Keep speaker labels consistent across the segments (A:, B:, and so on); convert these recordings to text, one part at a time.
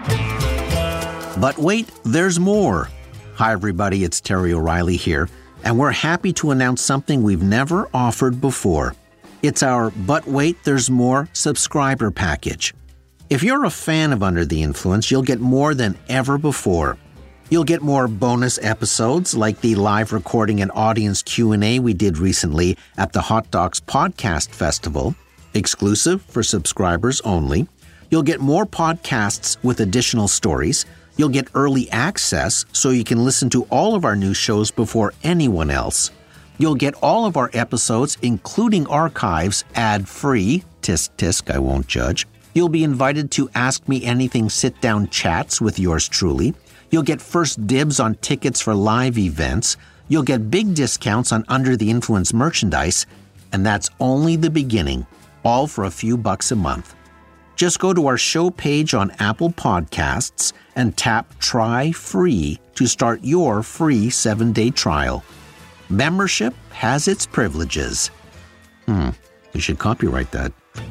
A: But wait, there's more. Hi, everybody. It's Terry O'Reilly here, and we're happy to announce something we've never offered before. It's our But Wait, There's More subscriber package. If you're a fan of Under the Influence, you'll get more than ever before. You'll get more bonus episodes like the live recording and audience Q&A we did recently at the Hot Docs Podcast Festival, exclusive for subscribers only. You'll get more podcasts with additional stories. You'll get early access so you can listen to all of our new shows before anyone else. You'll get all of our episodes, including archives, ad-free. Tisk, tisk, I won't judge. You'll be invited to Ask Me Anything sit-down chats with yours truly. You'll get first dibs on tickets for live events. You'll get big discounts on Under the Influence merchandise. And that's only the beginning, all for a few bucks a month. Just go to our show page on Apple Podcasts and tap Try Free to start your free 7-day trial. Membership has its privileges. You should copyright that.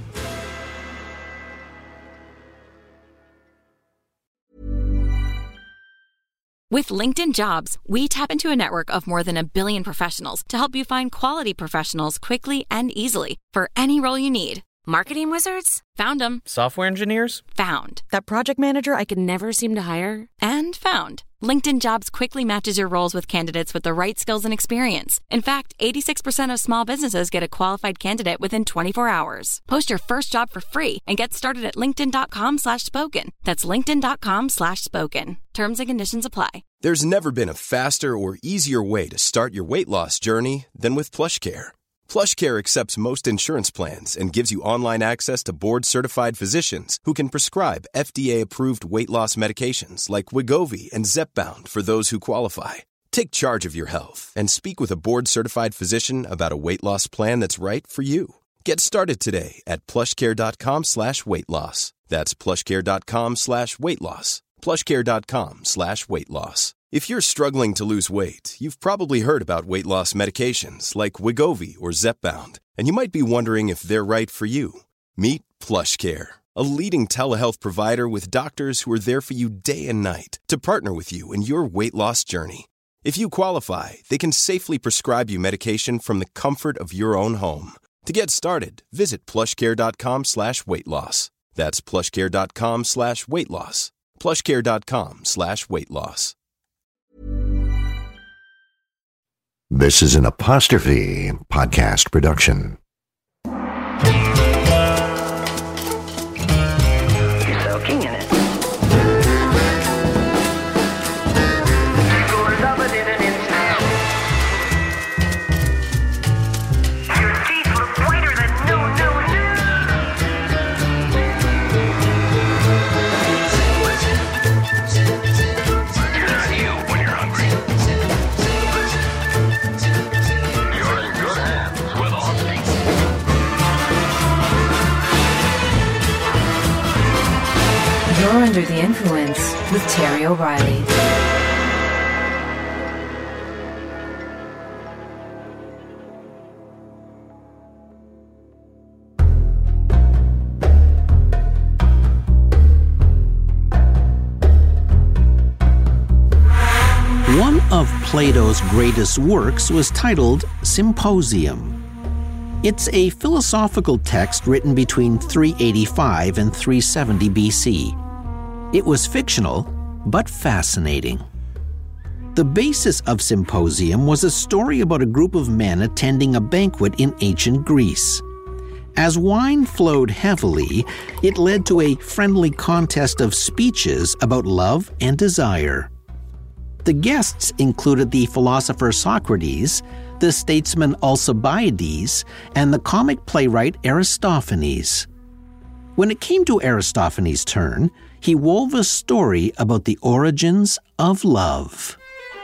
B: With LinkedIn Jobs, we tap into a network of more than 1 billion professionals to help you find quality professionals quickly and easily for any role you need.
C: Marketing wizards?
B: Found them.
D: Software engineers?
B: Found.
C: That project manager I could never seem to hire?
B: And found. LinkedIn Jobs quickly matches your roles with candidates with the right skills and experience. In fact, 86% of small businesses get a qualified candidate within 24 hours. Post your first job for free and get started at linkedin.com/spoken. That's linkedin.com/spoken. Terms and conditions apply.
E: There's never been a faster or easier way to start your weight loss journey than with PlushCare. PlushCare accepts most insurance plans and gives you online access to board-certified physicians who can prescribe FDA-approved weight loss medications like Wegovy and Zepbound for those who qualify. Take charge of your health and speak with a board-certified physician about a weight loss plan that's right for you. Get started today at plushcare.com/weightloss. That's plushcare.com/weightloss. plushcare.com/weightloss. If you're struggling to lose weight, you've probably heard about weight loss medications like Wegovy or Zepbound, and you might be wondering if they're right for you. Meet PlushCare, a leading telehealth provider with doctors who are there for you day and night to partner with you in your weight loss journey. If you qualify, they can safely prescribe you medication from the comfort of your own home. To get started, visit plushcare.com/weightloss. That's plushcare.com/weightloss. plushcare.com/weightloss.
F: This is an Apostrophe podcast production.
G: You're soaking in it. Your teeth look whiter than no. You're not you when you're hungry. You're in good hands with Austin.
H: You're Under the Influence with Terry O'Reilly.
A: One of Plato's greatest works was titled Symposium. It's a philosophical text written between 385 and 370 BC. It was fictional, but fascinating. The basis of Symposium was a story about a group of men attending a banquet in ancient Greece. As wine flowed heavily, it led to a friendly contest of speeches about love and desire. The guests included the philosopher Socrates, the statesman Alcibiades, and the comic playwright Aristophanes. When it came to Aristophanes' turn, he wove a story about the origins of love.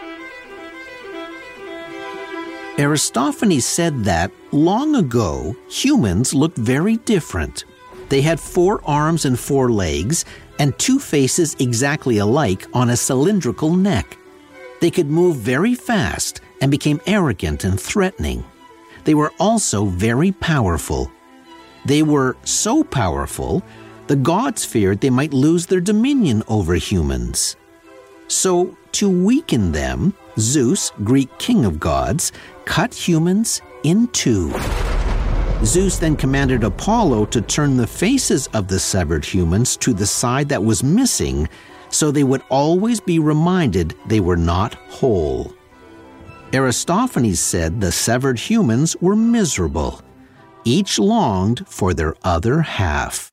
A: Aristophanes said that, long ago, humans looked very different. They had 4 arms and 4 legs, and 2 faces exactly alike on a cylindrical neck. They could move very fast and became arrogant and threatening. They were also very powerful. They were so powerful the gods feared they might lose their dominion over humans. So, to weaken them, Zeus, Greek king of gods, cut humans in two. Zeus then commanded Apollo to turn the faces of the severed humans to the side that was missing, so they would always be reminded they were not whole. Aristophanes said the severed humans were miserable. Each longed for their other half.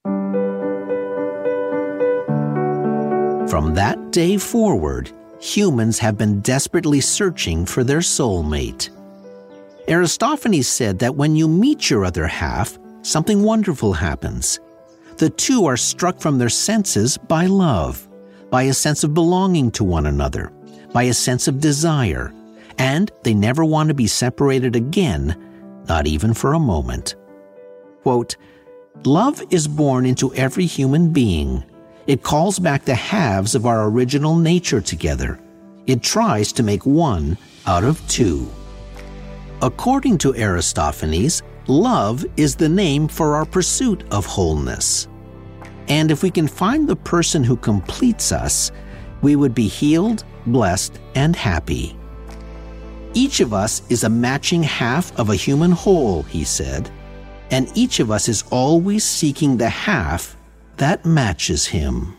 A: From that day forward, humans have been desperately searching for their soulmate. Aristophanes said that when you meet your other half, something wonderful happens. The two are struck from their senses by love, by a sense of belonging to one another, by a sense of desire, and they never want to be separated again, not even for a moment. Quote, "Love is born into every human being. It calls back the halves of our original nature together. It tries to make one out of two." According to Aristophanes, love is the name for our pursuit of wholeness. And if we can find the person who completes us, we would be healed, blessed, and happy. Each of us is a matching half of a human whole, he said, and each of us is always seeking the half that matches him.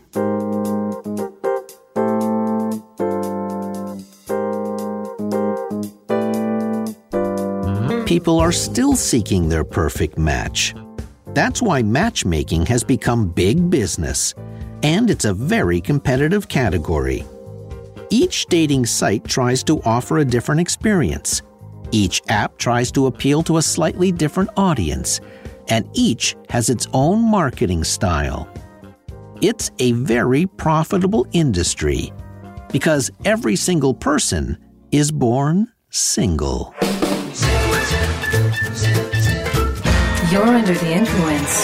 A: People are still seeking their perfect match. That's why matchmaking has become big business, and it's a very competitive category. Each dating site tries to offer a different experience. Each app tries to appeal to a slightly different audience, and each has its own marketing style. It's a very profitable industry because every single person is born single.
H: You're under the influence.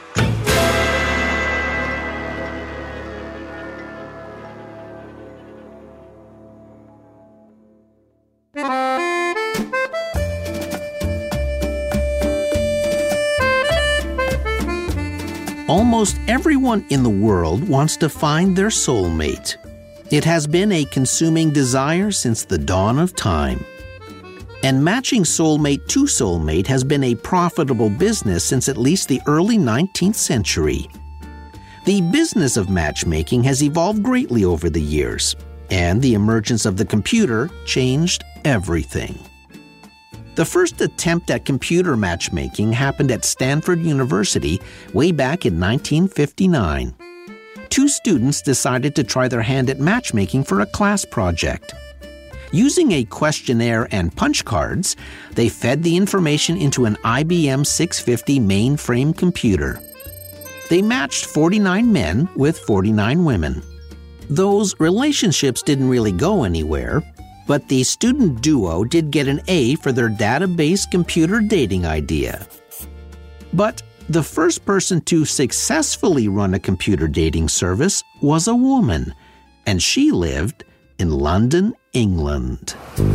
A: Almost everyone in the world wants to find their soulmate. It has been a consuming desire since the dawn of time. And matching soulmate to soulmate has been a profitable business since at least the early 19th century. The business of matchmaking has evolved greatly over the years, and the emergence of the computer changed everything. The first attempt at computer matchmaking happened at Stanford University way back in 1959. Two students decided to try their hand at matchmaking for a class project. Using a questionnaire and punch cards, they fed the information into an IBM 650 mainframe computer. They matched 49 men with 49 women. Those relationships didn't really go anywhere, but the student duo did get an A for their database computer dating idea. But the first person to successfully run a computer dating service was a woman, and she lived in London, England.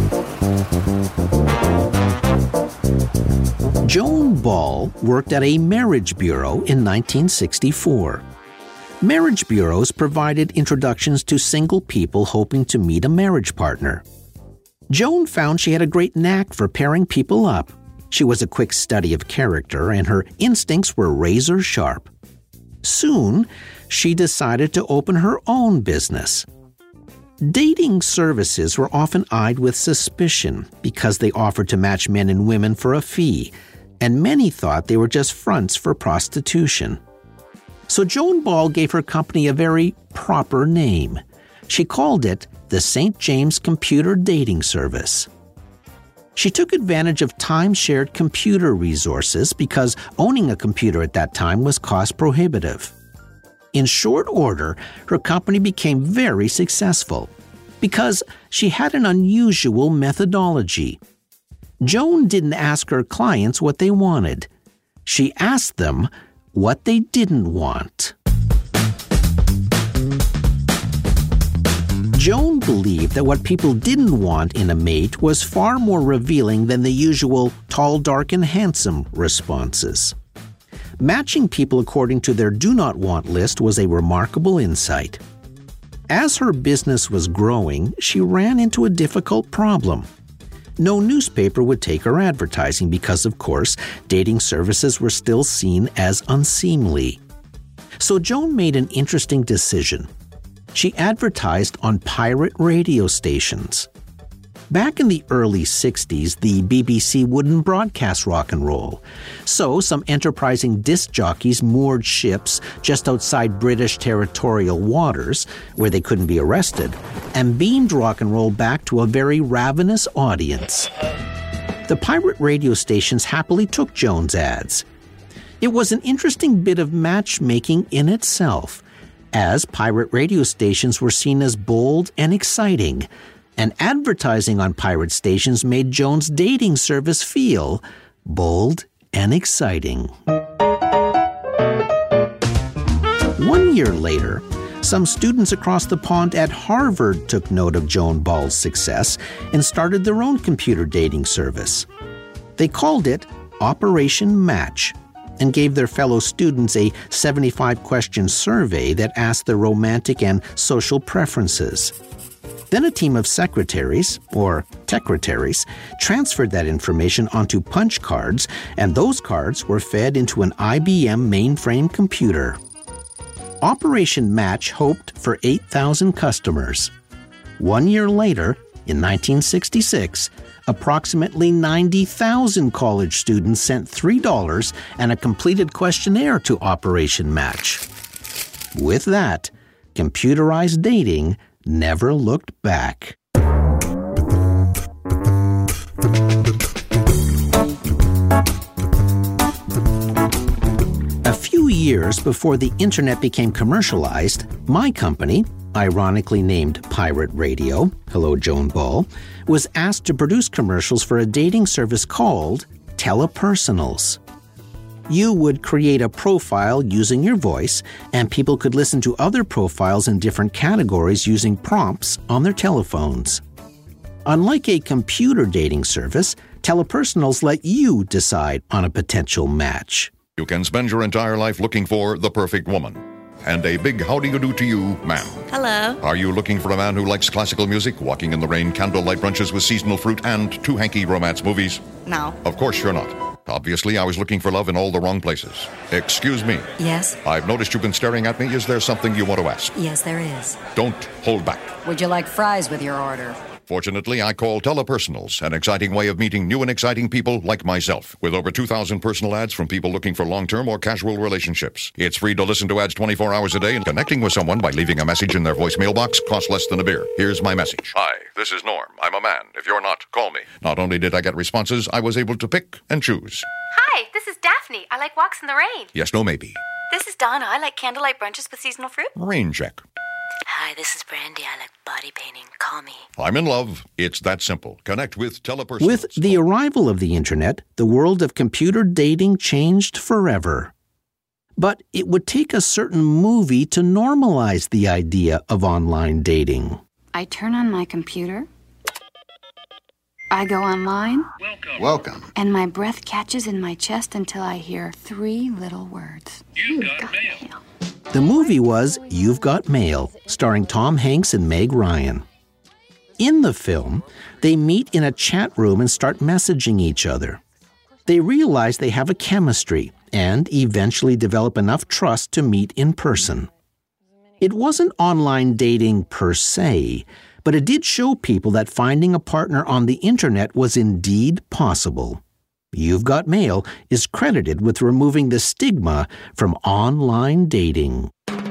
A: Joan Ball worked at a marriage bureau in 1964. Marriage bureaus provided introductions to single people hoping to meet a marriage partner. Joan found she had a great knack for pairing people up. She was a quick study of character, and her instincts were razor sharp. Soon, she decided to open her own business. Dating services were often eyed with suspicion because they offered to match men and women for a fee, and many thought they were just fronts for prostitution. So Joan Ball gave her company a very proper name. She called it the St. James Computer Dating Service. She took advantage of time-shared computer resources because owning a computer at that time was cost-prohibitive. In short order, her company became very successful because she had an unusual methodology. Joan didn't ask her clients what they wanted. She asked them what they didn't want. Joan believed that what people didn't want in a mate was far more revealing than the usual tall, dark, and handsome responses. matching people according to their do not want list was a remarkable insight. As her business was growing, she ran into a difficult problem. No newspaper would take her advertising because, of course, dating services were still seen as unseemly. So Joan made an interesting decision. She advertised on pirate radio stations. Back in the early 60s, the BBC wouldn't broadcast rock and roll. So some enterprising disc jockeys moored ships just outside British territorial waters, where they couldn't be arrested, and beamed rock and roll back to a very ravenous audience. The pirate radio stations happily took Joan's ads. It was an interesting bit of matchmaking in itself, as pirate radio stations were seen as bold and exciting, and advertising on pirate stations made Joan's dating service feel bold and exciting. 1 year later, some students across the pond at Harvard took note of Joan Ball's success and started their own computer dating service. They called it Operation Match and gave their fellow students a 75-question survey that asked their romantic and social preferences. Then a team of secretaries, or techretaries, transferred that information onto punch cards, and those cards were fed into an IBM mainframe computer. Operation Match hoped for 8,000 customers. 1 year later, in 1966, approximately 90,000 college students sent $3 and a completed questionnaire to Operation Match. With that, computerized dating never looked back. A few years before the internet became commercialized, my company, ironically named Pirate Radio, hello Joan Ball, was asked to produce commercials for a dating service called Telepersonals. You would create a profile using your voice, and people could listen to other profiles in different categories using prompts on their telephones. Unlike a computer dating service, Telepersonals let you decide on a potential match.
D: You can spend your entire life looking for the perfect woman. And a big how do you do to you, ma'am.
I: Hello.
D: Are you looking for a man who likes classical music, walking in the rain, candlelight brunches with seasonal fruit, and two hanky romance movies?
I: No.
D: Of course you're not. Obviously, I was looking for love in all the wrong places. Excuse me.
I: Yes?
D: I've noticed you've been staring at me. Is there something you want to ask?
I: Yes, there is.
D: Don't hold back.
I: Would you like fries with your order?
D: Fortunately, I call Telepersonals, an exciting way of meeting new and exciting people like myself, with over 2,000 personal ads from people looking for long-term or casual relationships. It's free to listen to ads 24 hours a day, and connecting with someone by leaving a message in their voicemail box costs less than a beer. Here's my message. Hi, this is Norm. I'm a man. If you're not, call me. Not only did I get responses, I was able to pick and choose.
J: Hi, this is Daphne. I like walks in the rain.
D: Yes, no, maybe.
J: This is Donna. I like candlelight brunches with seasonal fruit.
D: Rain check.
J: Hi, this is Brandy. I like body painting. Call me.
D: I'm in love. It's that simple. Connect with Telepersonals.
A: With the arrival of the internet, the world of computer dating changed forever. But it would take a certain movie to normalize the idea of online dating.
K: I turn on my computer. I go online.
L: Welcome.
K: And my breath catches in my chest until I hear 3 little words. You've got mail.
A: The movie was You've Got Mail, starring Tom Hanks and Meg Ryan. In the film, they meet in a chat room and start messaging each other. They realize they have a chemistry and eventually develop enough trust to meet in person. It wasn't online dating per se, but it did show people that finding a partner on the internet was indeed possible. You've Got Mail is credited with removing the stigma from online dating.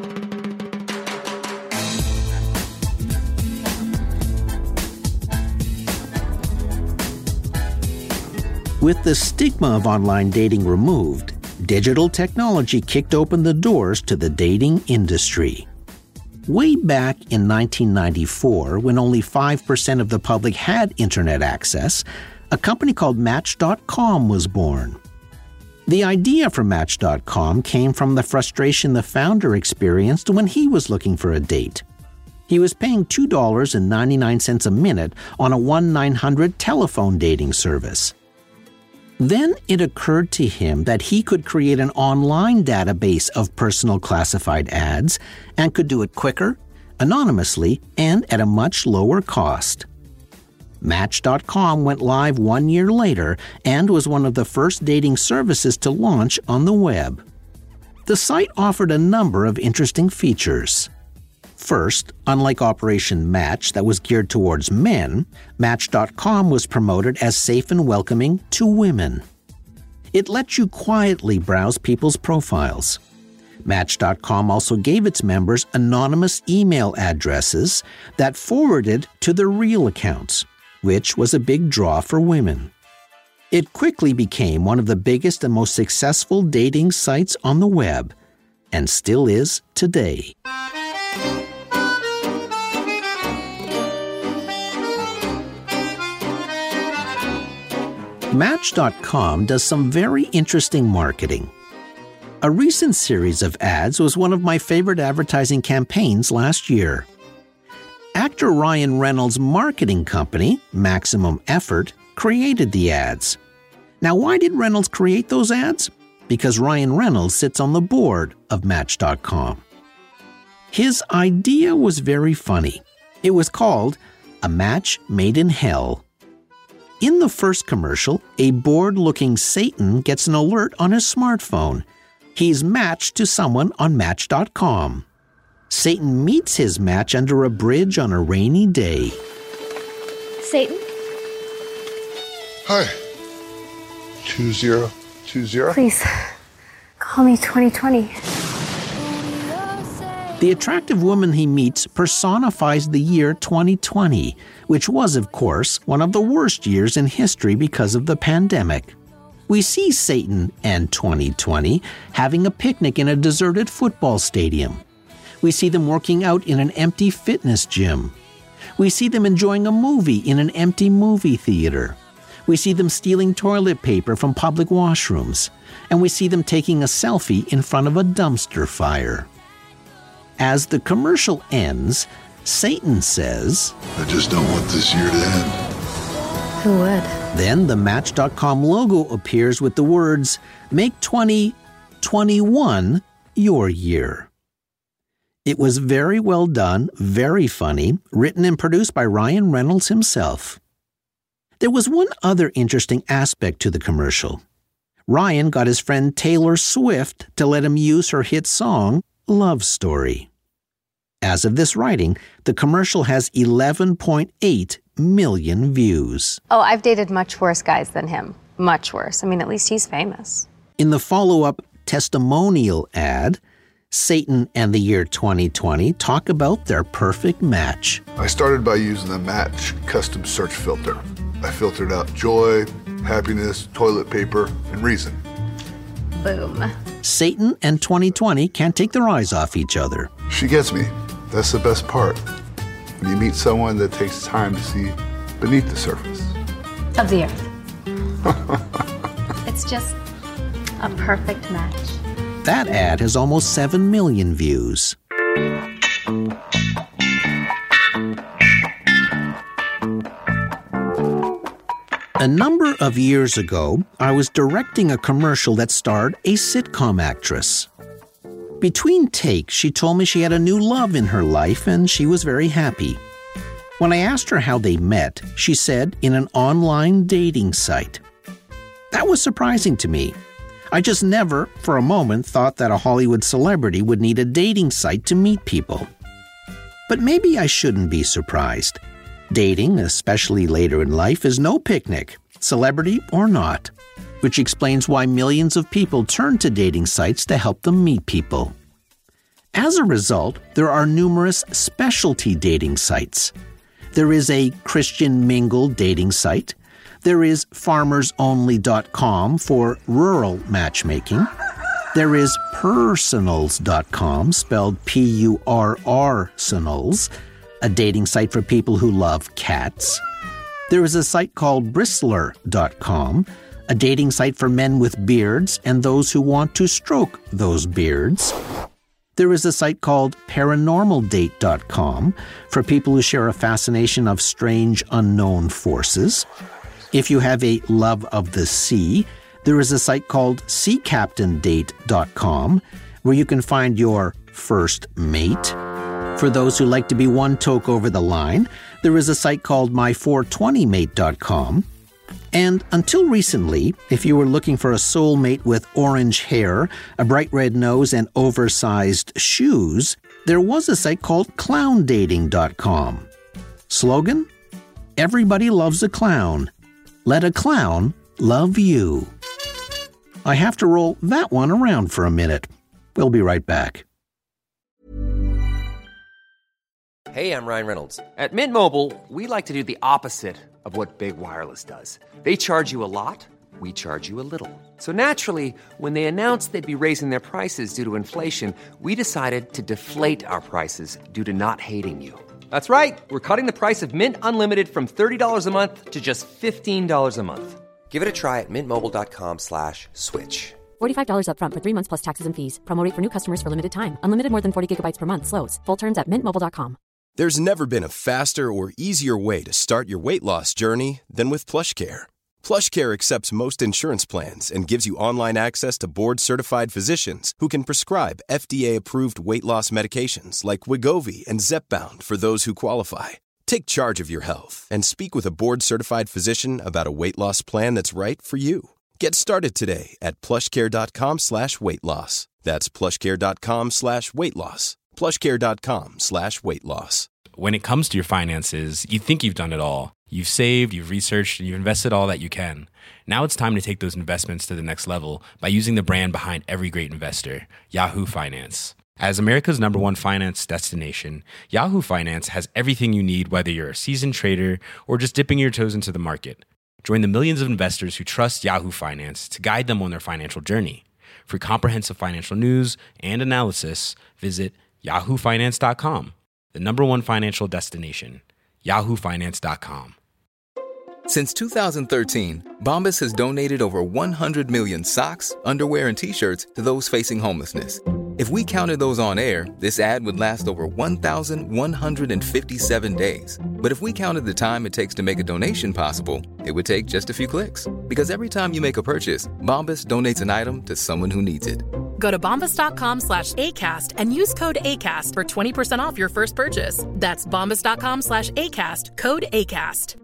A: With the stigma of online dating removed, digital technology kicked open the doors to the dating industry. Way back in 1994, when only 5% of the public had internet access, a company called Match.com was born. The idea for Match.com came from the frustration the founder experienced when he was looking for a date. He was paying $2.99 a minute on a 1-900 telephone dating service. Then it occurred to him that he could create an online database of personal classified ads and could do it quicker, anonymously, and at a much lower cost. Match.com went live 1 year later and was one of the first dating services to launch on the web. The site offered a number of interesting features. First, unlike Operation Match that was geared towards men, Match.com was promoted as safe and welcoming to women. It let you quietly browse people's profiles. Match.com also gave its members anonymous email addresses that forwarded to their real accounts, which was a big draw for women. It quickly became one of the biggest and most successful dating sites on the web, and still is today. Match.com does some very interesting marketing. A recent series of ads was one of my favorite advertising campaigns last year. Actor Ryan Reynolds' marketing company, Maximum Effort, created the ads. Now, why did Reynolds create those ads? Because Ryan Reynolds sits on the board of Match.com. His idea was very funny. It was called A Match Made in Hell. In the first commercial, a bored-looking Satan gets an alert on his smartphone. He's matched to someone on Match.com. Satan meets his match under a bridge on a rainy day.
L: Satan?
M: Hi. 2020?
L: Please, call me 2020.
A: The attractive woman he meets personifies the year 2020, which was, of course, one of the worst years in history because of the pandemic. We see Satan and 2020 having a picnic in a deserted football stadium. We see them working out in an empty fitness gym. We see them enjoying a movie in an empty movie theater. We see them stealing toilet paper from public washrooms. And we see them taking a selfie in front of a dumpster fire. As the commercial ends, Satan says,
M: I just don't want this year to end.
L: Who would?
A: Then the Match.com logo appears with the words, Make 2021 your year. It was very well done, very funny, written and produced by Ryan Reynolds himself. There was one other interesting aspect to the commercial. Ryan got his friend Taylor Swift to let him use her hit song, Love Story. As of this writing, the commercial has 11.8 million views.
N: Oh, I've dated much worse guys than him. Much worse. I mean, at least he's famous.
A: In the follow-up testimonial ad, Satan and the year 2020 talk about their perfect match.
M: I started by using the Match custom search filter. I filtered out joy, happiness, toilet paper, and reason.
N: Boom.
A: Satan and 2020 can't take their eyes off each other.
M: She gets me. That's the best part. When you meet someone that takes time to see beneath the surface.
N: Of the earth. It's just a perfect match.
A: That ad has almost 7 million views. A number of years ago, I was directing a commercial that starred a sitcom actress. Between takes, she told me she had a new love in her life and she was very happy. When I asked her how they met, she said in an online dating site. That was surprising to me. I just never, for a moment, thought that a Hollywood celebrity would need a dating site to meet people. But maybe I shouldn't be surprised. Dating, especially later in life, is no picnic, celebrity or not, which explains why millions of people turn to dating sites to help them meet people. As a result, there are numerous specialty dating sites. There is a Christian Mingle dating site. There is FarmersOnly.com for rural matchmaking. There is Personals.com, spelled P-U-R-R-Sonals, a dating site for people who love cats. There is a site called Bristler.com, a dating site for men with beards and those who want to stroke those beards. There is a site called ParanormalDate.com for people who share a fascination of strange unknown forces. If you have a love of the sea, there is a site called SeaCaptainDate.com where you can find your first mate. For those who like to be one toke over the line, there is a site called My420Mate.com. And until recently, if you were looking for a soulmate with orange hair, a bright red nose, and oversized shoes, there was a site called ClownDating.com. Slogan? Everybody loves a clown. Let a clown love you. I have to roll that one around for a minute. We'll be right back.
O: Hey, I'm Ryan Reynolds. At Mint Mobile, we like to do the opposite of what Big Wireless does. They charge you a lot, we charge you a little. So naturally, when they announced they'd be raising their prices due to inflation, we decided to deflate our prices due to not hating you. That's right. We're cutting the price of Mint Unlimited from $30 a month to just $15 a month. Give it a try at mintmobile.com/switch.
C: $45 up front for 3 months plus taxes and fees. Promo rate for new customers for limited time. Unlimited more than 40 gigabytes per month. Slows full terms at mintmobile.com.
E: There's never been a faster or easier way to start your weight loss journey than with PlushCare. PlushCare accepts most insurance plans and gives you online access to board-certified physicians who can prescribe FDA-approved weight loss medications like Wegovy and Zepbound for those who qualify. Take charge of your health and speak with a board-certified physician about a weight loss plan that's right for you. Get started today at plushcare.com/weight loss. That's plushcare.com/weight loss. plushcare.com/weight loss.
P: When it comes to your finances, you think you've done it all. You've saved, you've researched, and you've invested all that you can. Now it's time to take those investments to the next level by using the brand behind every great investor, Yahoo Finance. As America's #1 finance destination, Yahoo Finance has everything you need, whether you're a seasoned trader or just dipping your toes into the market. Join the millions of investors who trust Yahoo Finance to guide them on their financial journey. For comprehensive financial news and analysis, visit yahoofinance.com, the #1 financial destination, yahoofinance.com.
Q: Since 2013, Bombas has donated over 100 million socks, underwear, and T-shirts to those facing homelessness. If we counted those on air, this ad would last over 1,157 days. But if we counted the time it takes to make a donation possible, it would take just a few clicks. Because every time you make a purchase, Bombas donates an item to someone who needs it.
R: Go to bombas.com/ACAST and use code ACAST for 20% off your first purchase. That's bombas.com/ACAST, code ACAST.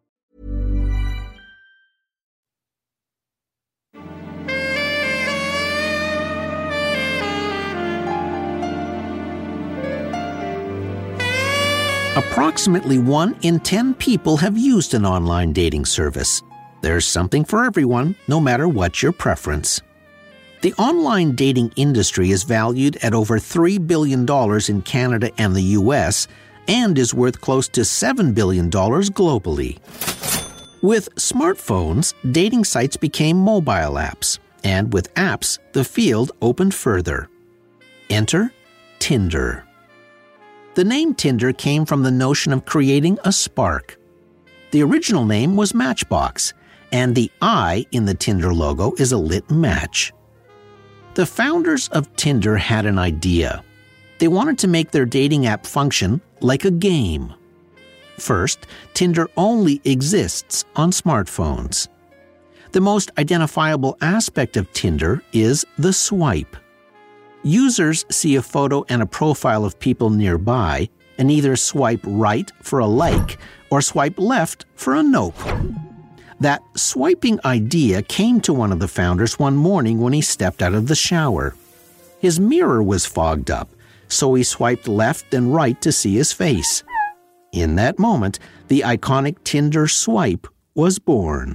A: Approximately 1 in 10 people have used an online dating service. There's something for everyone, no matter what your preference. The online dating industry is valued at over $3 billion in Canada and the US and is worth close to $7 billion globally. With smartphones, dating sites became mobile apps, and with apps, the field opened further. Enter Tinder. The name Tinder came from the notion of creating a spark. The original name was Matchbox, and the I in the Tinder logo is a lit match. The founders of Tinder had an idea. They wanted to make their dating app function like a game. First, Tinder only exists on smartphones. The most identifiable aspect of Tinder is the swipe. Users see a photo and a profile of people nearby and either swipe right for a like or swipe left for a nope. That swiping idea came to one of the founders one morning when he stepped out of the shower. His mirror was fogged up, so he swiped left and right to see his face. In that moment, the iconic Tinder swipe was born.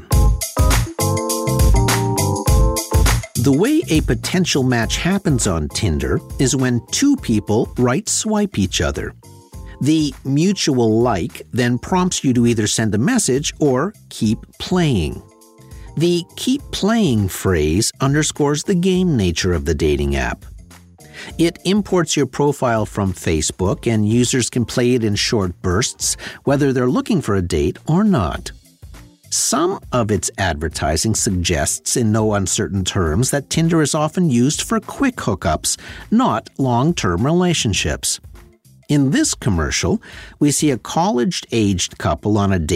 A: The way a potential match happens on Tinder is when two people right swipe each other. The mutual like then prompts you to either send a message or keep playing. The keep playing phrase underscores the game nature of the dating app. It imports your profile from Facebook, and users can play it in short bursts, whether they're looking for a date or not. Some of its advertising suggests in no uncertain terms that Tinder is often used for quick hookups, not long-term relationships. In this commercial, we see a college-aged couple on a date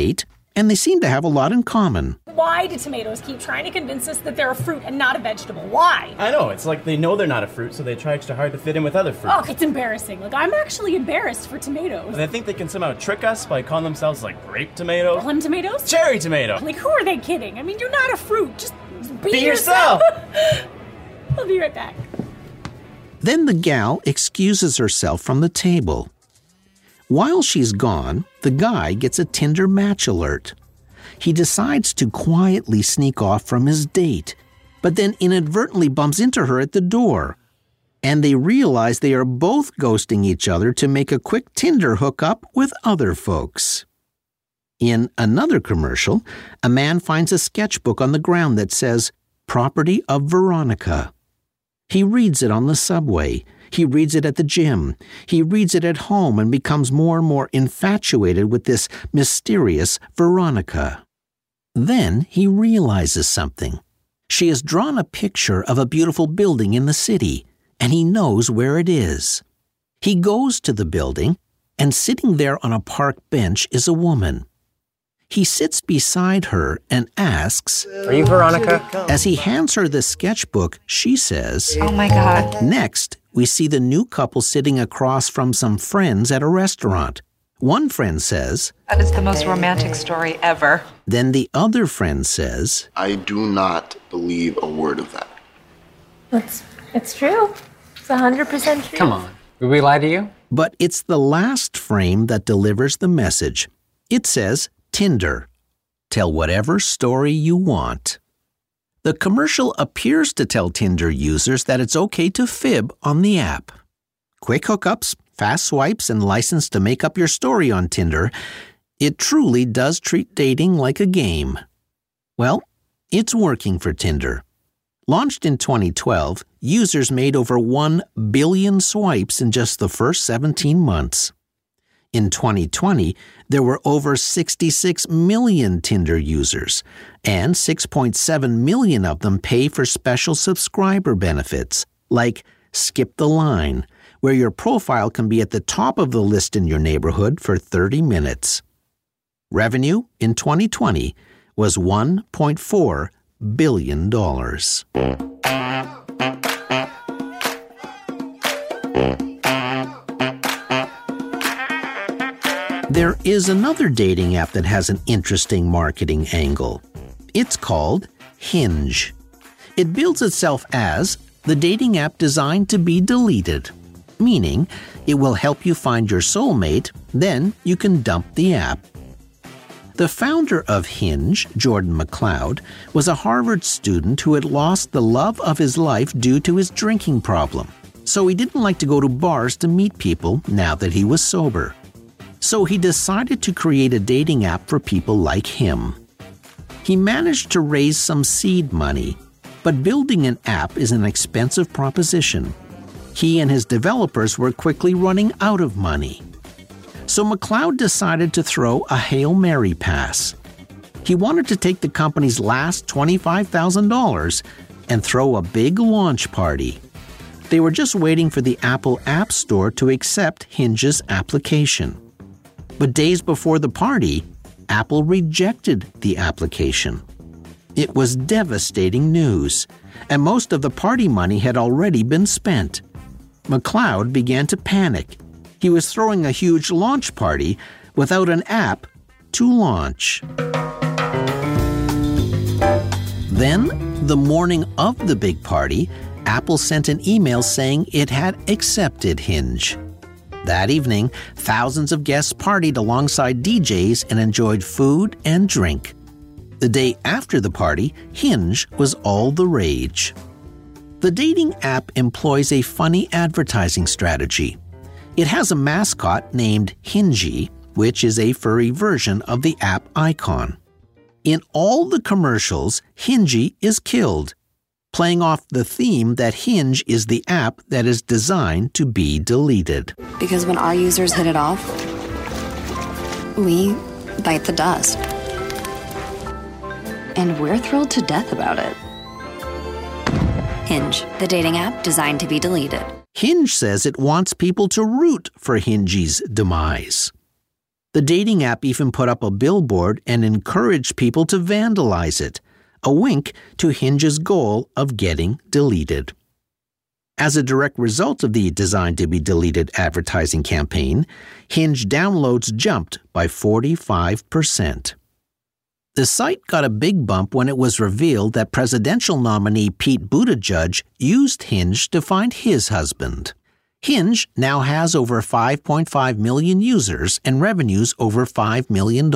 A: and they seem to have a lot in common.
S: Why do tomatoes keep trying to convince us that they're a fruit and not a vegetable? Why?
T: I know, it's like they know they're not a fruit, so they try extra hard to fit in with other fruits.
S: Oh, it's embarrassing. Like, I'm actually embarrassed for tomatoes.
T: They think they can somehow trick us by calling themselves, like, grape tomato.
S: Plum tomatoes?
T: Cherry tomato.
S: Like, who are they kidding? I mean, you're not a fruit. Just be
T: yourself.
S: I'll be right back.
A: Then the gal excuses herself from the table. While she's gone, the guy gets a Tinder match alert. He decides to quietly sneak off from his date, but then inadvertently bumps into her at the door. And they realize they are both ghosting each other to make a quick Tinder hookup with other folks. In another commercial, a man finds a sketchbook on the ground that says, "Property of Veronica." He reads it on the subway. He reads it at the gym. He reads it at home and becomes more and more infatuated with this mysterious Veronica. Then he realizes something. She has drawn a picture of a beautiful building in the city, and he knows where it is. He goes to the building, and sitting there on a park bench is a woman. He sits beside her and asks,
U: "Are you Veronica?"
A: As he hands her the sketchbook, she says,
V: "Oh my God."
A: Next, we see the new couple sitting across from some friends at a restaurant. One friend says,
V: "That is the most romantic story ever."
A: Then the other friend says,
W: "I do not believe a word of that."
L: It's true. It's 100% true.
U: Come on. Did we lie to you?
A: But it's the last frame that delivers the message. It says, Tinder. Tell whatever story you want. The commercial appears to tell Tinder users that it's okay to fib on the app. Quick hookups, fast swipes, and license to make up your story on Tinder. It truly does treat dating like a game. Well, it's working for Tinder. Launched in 2012, users made over 1 billion swipes in just the first 17 months. In 2020, there were over 66 million Tinder users, and 6.7 million of them pay for special subscriber benefits, like Skip the Line, where your profile can be at the top of the list in your neighborhood for 30 minutes. Revenue in 2020 was $1.4 billion. There is another dating app that has an interesting marketing angle. It's called Hinge. It bills itself as the dating app designed to be deleted, meaning it will help you find your soulmate, then you can dump the app. The founder of Hinge, Jordan McLeod, was a Harvard student who had lost the love of his life due to his drinking problem, so he didn't like to go to bars to meet people now that he was sober. So he decided to create a dating app for people like him. He managed to raise some seed money, but building an app is an expensive proposition. He and his developers were quickly running out of money. So McLeod decided to throw a Hail Mary pass. He wanted to take the company's last $25,000 and throw a big launch party. They were just waiting for the Apple App Store to accept Hinge's application. But days before the party, Apple rejected the application. It was devastating news, and most of the party money had already been spent. McLeod began to panic. He was throwing a huge launch party without an app to launch. Then, the morning of the big party, Apple sent an email saying it had accepted Hinge. That evening, thousands of guests partied alongside DJs and enjoyed food and drink. The day after the party, Hinge was all the rage. The dating app employs a funny advertising strategy. It has a mascot named Hingy, which is a furry version of the app icon. In all the commercials, Hingy is killed, playing off the theme that Hinge is the app that is designed to be deleted.
I: Because when our users hit it off, we bite the dust. And we're thrilled to death about it. Hinge, the dating app designed to be deleted.
A: Hinge says it wants people to root for Hingy's demise. The dating app even put up a billboard and encouraged people to vandalize it, a wink to Hinge's goal of getting deleted. As a direct result of the Designed to be Deleted advertising campaign, Hinge downloads jumped by 45%. The site got a big bump when it was revealed that presidential nominee Pete Buttigieg used Hinge to find his husband. Hinge now has over 5.5 million users and revenues over $5 million.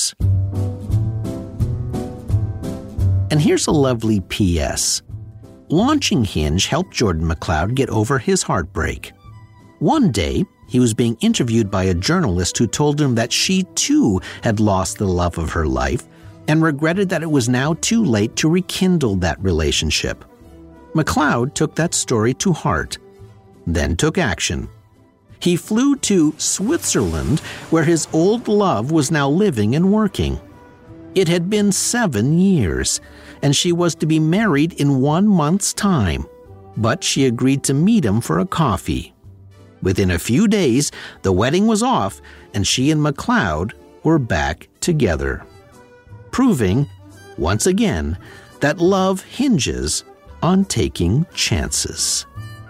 A: And here's a lovely P.S. Launching Hinge helped Jordan McLeod get over his heartbreak. One day, he was being interviewed by a journalist who told him that she too had lost the love of her life and regretted that it was now too late to rekindle that relationship. McLeod took that story to heart, then took action. He flew to Switzerland, where his old love was now living and working. It had been 7 years, and she was to be married in 1 month's time, but she agreed to meet him for a coffee. Within a few days, the wedding was off, and she and McLeod were back together, proving, once again, that love hinges on taking chances.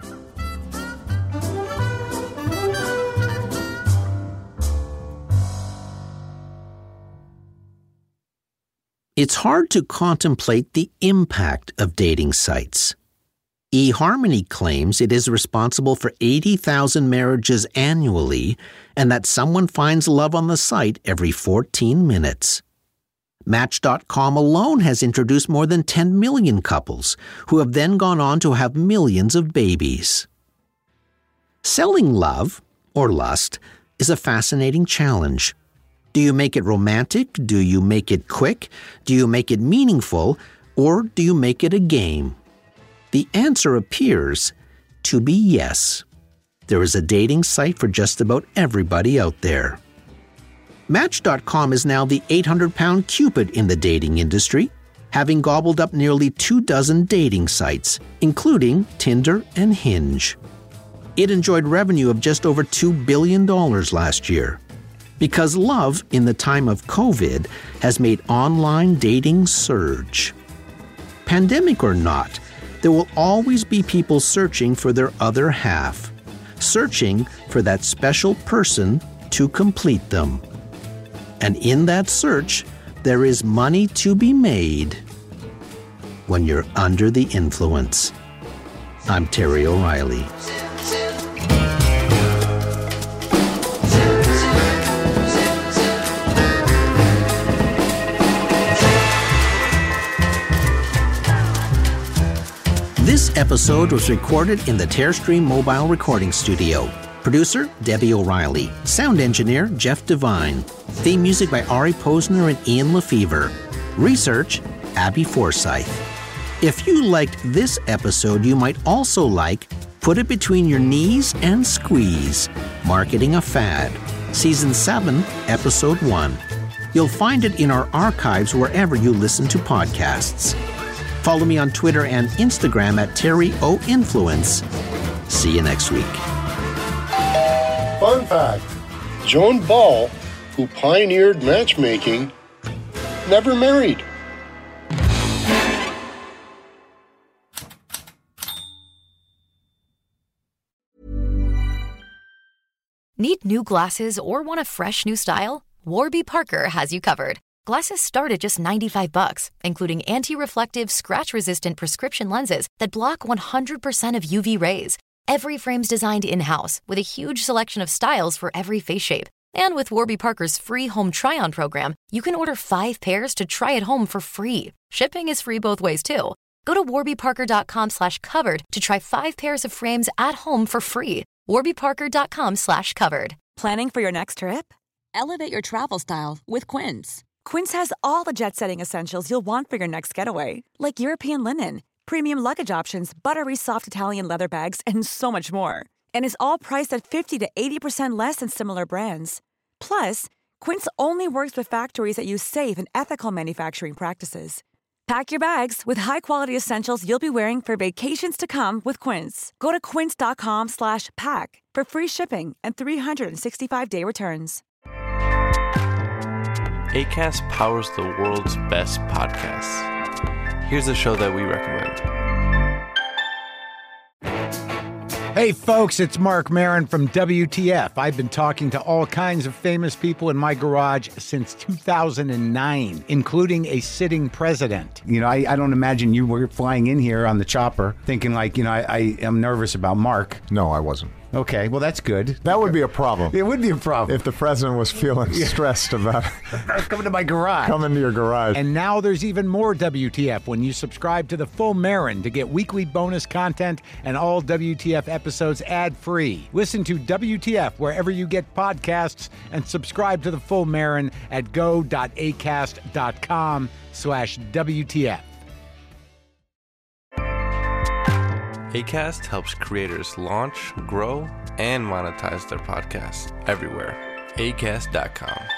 A: It's hard to contemplate the impact of dating sites. eHarmony claims it is responsible for 80,000 marriages annually and that someone finds love on the site every 14 minutes. Match.com alone has introduced more than 10 million couples who have then gone on to have millions of babies. Selling love, or lust, is a fascinating challenge. Do you make it romantic? Do you make it quick? Do you make it meaningful? Or do you make it a game? The answer appears to be yes. There is a dating site for just about everybody out there. Match.com is now the 800-pound Cupid in the dating industry, having gobbled up nearly 24 dating sites, including Tinder and Hinge. It enjoyed revenue of just over $2 billion last year. Because love in the time of COVID has made online dating surge. Pandemic or not, there will always be people searching for their other half, searching for that special person to complete them. And in that search, there is money to be made when you're under the influence. I'm Terry O'Reilly. This episode was recorded in the Tearstream Mobile Recording Studio. Producer, Debbie O'Reilly. Sound engineer, Jeff Devine. Theme music by Ari Posner and Ian Lefevre. Research, Abby Forsyth. If you liked this episode, you might also like Put It Between Your Knees and Squeeze, Marketing a Fad, Season 7, Episode 1. You'll find it in our archives wherever you listen to podcasts. Follow me on Twitter and Instagram at TerryOInfluence. See you next week.
B: Fun fact, Joan Ball, who pioneered matchmaking, never married.
F: Need new glasses or want a fresh new style? Warby Parker has you covered. Glasses start at just $95, including anti-reflective, scratch-resistant prescription lenses that block 100% of UV rays. Every frame's designed in-house with a huge selection of styles for every face shape. And with Warby Parker's free home try-on program, you can order 5 pairs to try at home for free. Shipping is free both ways, too. Go to warbyparker.com/covered to try 5 pairs of frames at home for free. warbyparker.com/covered.
G: Planning for your next trip? Elevate your travel style with Quince. Quince has all the jet-setting essentials you'll want for your next getaway, like European linen, premium luggage options, buttery soft Italian leather bags, and so much more. And is all priced at 50 to 80% less than similar brands. Plus, Quince only works with factories that use safe and ethical manufacturing practices. Pack your bags with high-quality essentials you'll be wearing for vacations to come with Quince. Go to quince.com/pack for free shipping and 365-day returns.
D: Acast powers the world's best podcasts. Here's a show that we recommend.
H: Hey folks, it's Mark Maron from WTF. I've been talking to all kinds of famous people in my garage since 2009, including a sitting president. You know, I don't imagine you were flying in here on the chopper thinking like, you know, I am nervous about Mark.
J: No, I wasn't.
H: Okay, well, that's good.
J: That would be a problem.
H: It would be a problem.
J: If the president was feeling stressed about
H: coming to my garage.
J: Coming to your garage.
H: And now there's even more WTF when you subscribe to the Full Marin to get weekly bonus content and all WTF episodes ad-free. Listen to WTF wherever you get podcasts and subscribe to the Full Marin at go.acast.com/WTF.
D: Acast helps creators launch, grow, and monetize their podcasts everywhere. Acast.com.